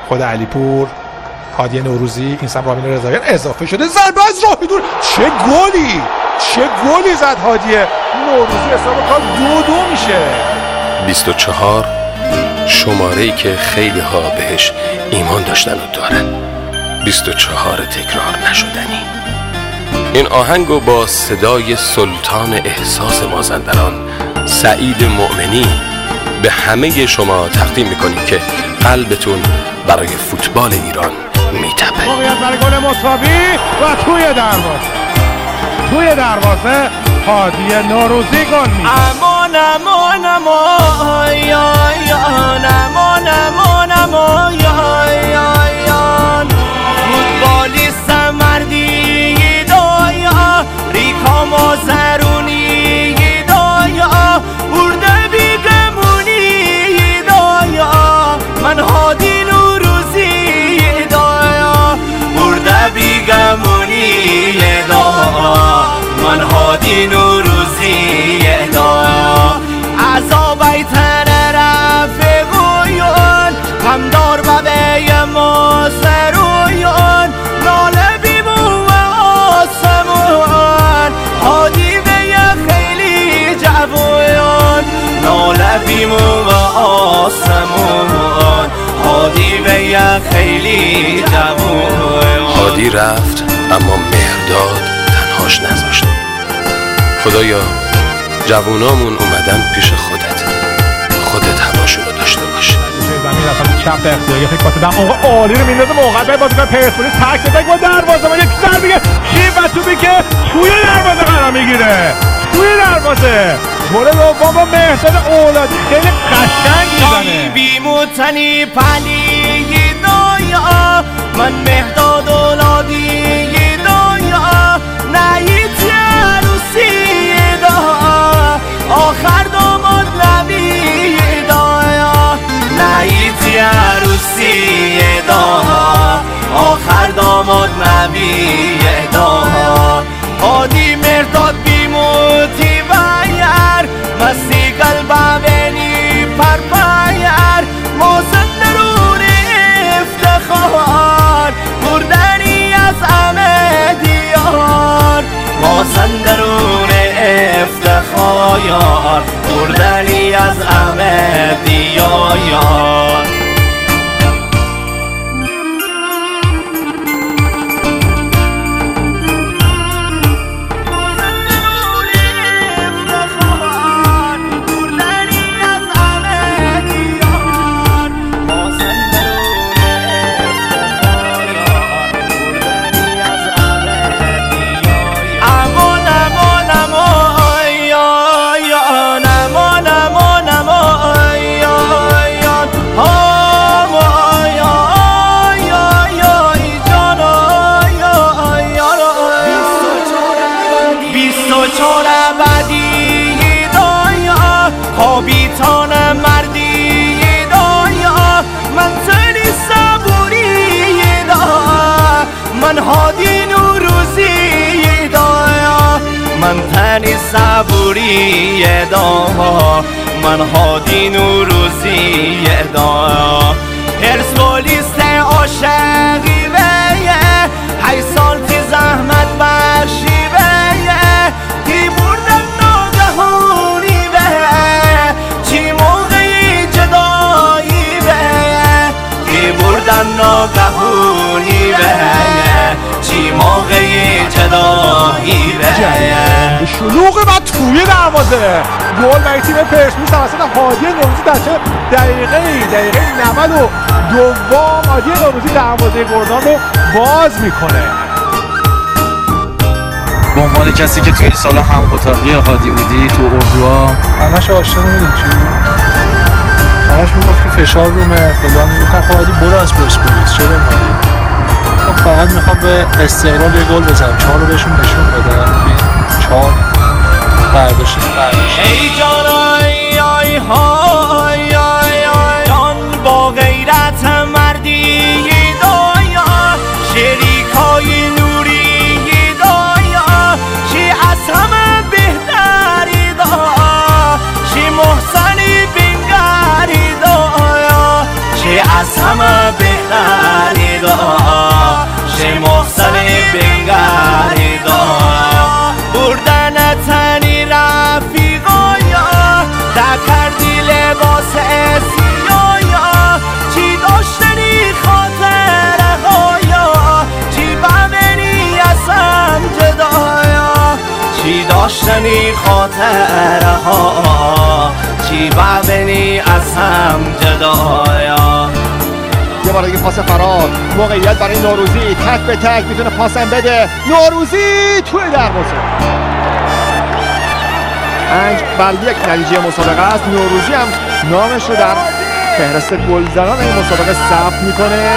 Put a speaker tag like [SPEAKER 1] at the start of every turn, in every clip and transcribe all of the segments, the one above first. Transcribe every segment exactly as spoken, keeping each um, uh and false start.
[SPEAKER 1] خود علیپور، هادی نوروزی، این سم رامین رضاییان اضافه شده، ضربه از راه دور. چه گلی چه گلی زد هادی نوروزی، حساب کار دو دو میشه.
[SPEAKER 2] بیست و چهار شماره‌ای که خیلی ها بهش ایمان داشتن و دارن، بیست و چهار تکرار نشدنی. این آهنگو با صدای سلطان احساس مازندران سعید مؤمنی به همه شما تقدیم میکنیم که قلبتون برای فوتبال ایران میتپه.
[SPEAKER 1] موقعیت برای گل مساوی و توی دروازه توی دروازه هادی نوروزی گل میزنه.
[SPEAKER 3] امان امان امان یا یا امان امان امان یا یا فوتبالیست مردی دایا ریکا مازرونی دایا برده بیگمونی دایا من هادی نوروزی دایا برده بیگمونی دایا من هادی نوروزی دایا عذاب ایتن رفقویون همدار و بی ما سرویون ناله بیمو و آسمون هادی به خیلی جوون ناله بیمو و آسمون هادی به خیلی جوون.
[SPEAKER 2] هادی رفت اما مهرداد تنهاش نذاشت. خدایا جوونامون اومدن پیش خودت، خودت هواشونو داشته باش.
[SPEAKER 1] زمین رفتم چپ اختیاری فکر واسه موقع عالی رو میندازه، موقع به بازیکن پرسپولیس تک تک با دروازه ما یک سر دیگه شیب و توپی که توی دروازه قرار میگیره، توی دروازه گل دوم مهداد اولادی خیلی قشنگ میزنه.
[SPEAKER 3] بیموتنی پلی دایا من مهداد اولادی دایا نهیتی عروسی دایا آخر داماد نبی دایا نهیتی عروسی دایا آخر داماد نبی دایا هادی مهداد بیموتی بایر مستی قلبه بینی پر بایر مازن درون افتخار بردنی از همه دیار مازن درون افتخار بردنی از همه دیار. کابیتان مردی دایا من تنی صبوری دایا من هادی نوروزی دایا من تنی صبوری دایا من هادی نوروزی دایا پرسپولیس عاشقی ویه هی سال تی زحمت بخشی ویه تی بردن ناگهونی چی موقعی جدایی به کی بردن ناگهونی به چی موقعی جدایی به
[SPEAKER 1] شلوغ و توی دروازه گل برای تیم پرسپولیس توسط هادی نوروزی در چه دقیقه دقیقه نود و دوم هادی نوروزی دروازه گردان رو باز میکنه.
[SPEAKER 4] به عنوان کسی که توی سال هم اتاقی هادی بودی تو اردوها همش آشنا نمیدون چی؟ همش میگفت که فشار رومه فلان میگفتن خب هادی برو از پرسپولیس چرا مالی؟ خب فقط میخوام به استقلال یه گل بزنم، چهار رو بهشون نشون بدم چهار برداشت برداشت
[SPEAKER 3] ای جان آی آی های آی آی جان با غیرت مردی دایا شریکای نوری دایا شی از همه بهتری دایا شی محسنی بنگری دایا شی از همه بهتریدا شه محسن بنگریدا بردن تنی رفیقایا در کردی لباس سیایا چی داشتنی خاطره هایا چی بمنی ازم جدایا چی داشتنی خاطره ها چی بمنی ازم جدایا
[SPEAKER 5] یه بار دیگه پاس فرار موقعیت برای نوروزی تک به تک میتونه پاسم بده نوروزی توی دروازه پنج بر یک نتیجه مسابقه است نوروزی هم نامش رو در فهرست گلزنان این مسابقه ثبت میکنه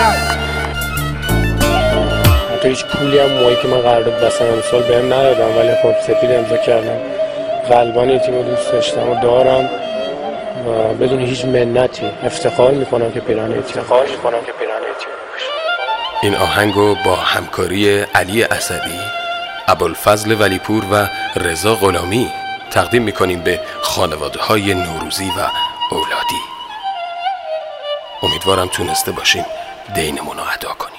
[SPEAKER 6] حتی هیچ پولی هم موقعی که من قرار بود بسن امسال بهم ندادم ولی خب سپید امضا کردم قلبان این تیم رو دوست داشتم و دارم و بدون هیچ منتی افتخار میکنم که پیران تیم افتخار میکنم که پیران تیم باشم.
[SPEAKER 2] این آهنگو با همکاری علی اسدی، ابوالفضل ولیپور و رضا غلامی تقدیم میکنیم به خانواده های نوروزی و اولادی. امیدوارم تونسته باشیم دینمون رو ادا کنیم.